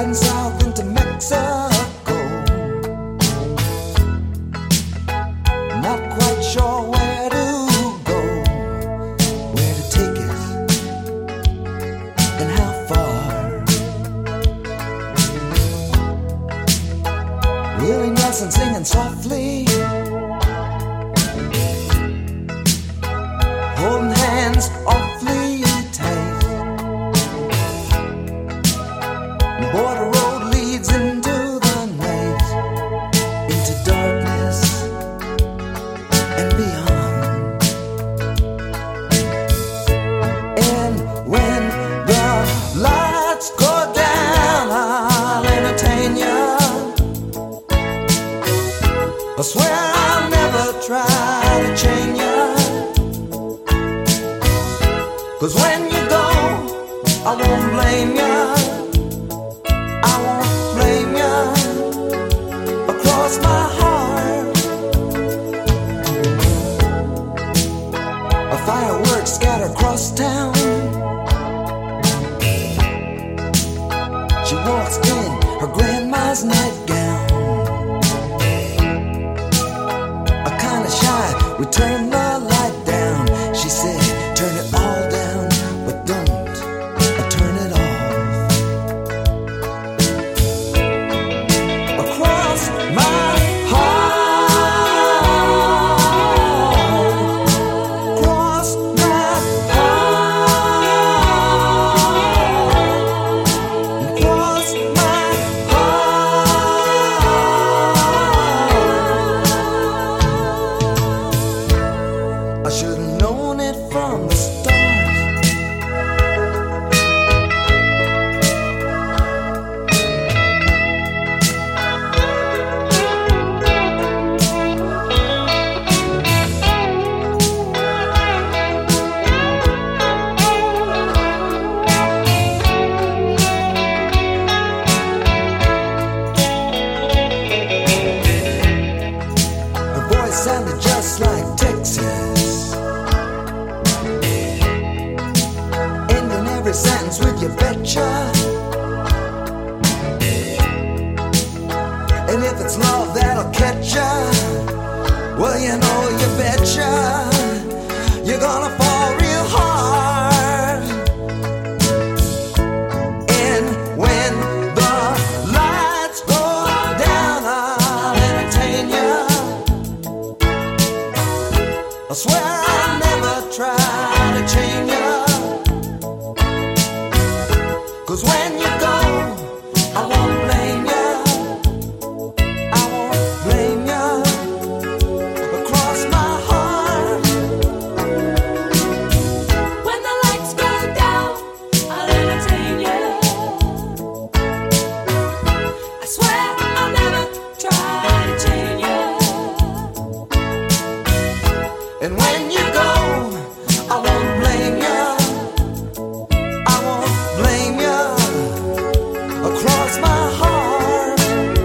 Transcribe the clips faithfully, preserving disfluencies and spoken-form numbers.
riding south into Mexico. Not quite sure where to go, where to take it, and how far. Willie Nelson singing softly, holding hands awfully tight. The border road leads into the night, into darkness and beyond. And when the lights go down, I'll entertain you. I swear I'll never try to chain you, 'cause when you go, I won't blame you. I won't blame you. Across my heart, a fireworks scatter across town. She walks in her grandma's nightgown. A kinda shy, we turn the light down. She said, turn it all down, but don't uh, turn it off. Across my heart, across my heart, across my heart. I should have known it from the start. Her voice sounded just like Texas, ending every sentence with you betcha. And if it's love that'll catch ya, well, you know, you betcha you're gonna fall real hard. And when the lights go down, I'll entertain you. I swear I'll never try to chain you, 'cause when you go, I won't blame you. I won't blame you. Across my heart, When the lights go down, I'll entertain you. I swear I'll never try to chain you. and when you go, I won't blame you. I won't blame you. Across my heart,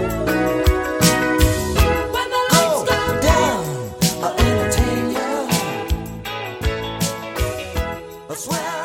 When the go lights go down, I'll entertain you. I swear